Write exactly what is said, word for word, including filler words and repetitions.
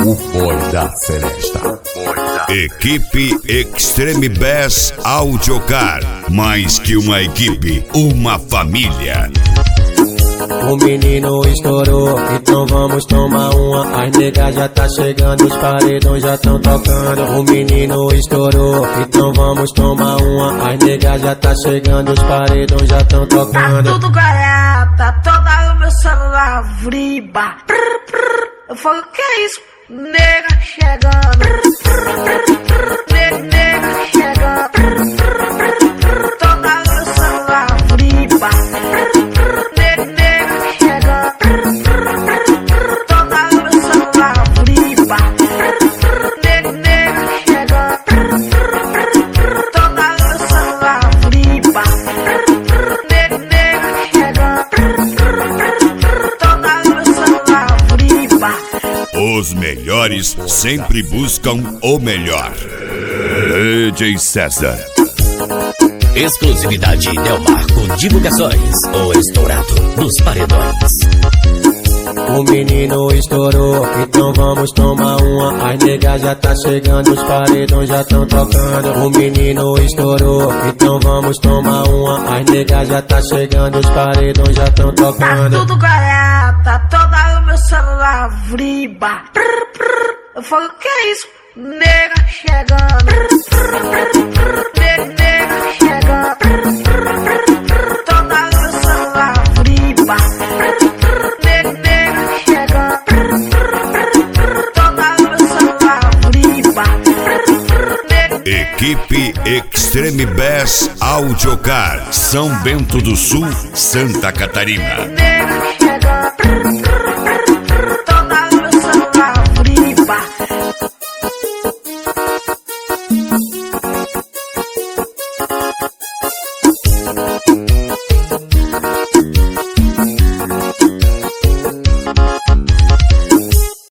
O Boy da Seresta. Equipe Extreme Bass Audiocar. Mais que uma equipe, uma família. O menino estourou, então vamos tomar uma. As negas já tá chegando, os paredões já tão tocando. O menino estourou, então vamos tomar uma. As negas já tá chegando, os paredões já tão tocando. Tá tudo garata, toda o meu celular vriba. Prr, prr. Eu falo, que é isso? Nega chegando. Prr, prr, prr. Nega, nega chegando. Prr, prr, prr. Toda o meu celular vriba. Prr, prr. Nega, nega chegando. Prr, prr, prr. Toda o meu celular vriba. Prr, prr. Nega, nega chegando. Prr, prr, prr. Toda o meu celular vriba. Prr, prr. Nega, nega chegando. Prr, prr, prr. Toda o meu celular vriba. Os melhores sempre buscam o melhor. D J César. Exclusividade Delmarco Divulgações. O estourado dos paredões. O menino estourou, então vamos tomar uma. As negas já tá chegando, os paredões já tão tocando. O menino estourou, então vamos tomar uma. As negas já tá chegando, os paredões já tão Tá tocando. tudo garata, toda o meu celular vriba. Prr, prr. Eu falo, que é isso? Nega chegando. Prr, prr, prr, prr. Nega, nega chegando. Prr, prr, prr. Toda o meu celular vriba. Prr, prr. Nega, nega chegando. Prr, prr, prr. Toda o meu celular vriba. Prr, prr. Nega. Equipe Extreme Bass Audiocar. São Bento do Sul, Santa Catarina. Nega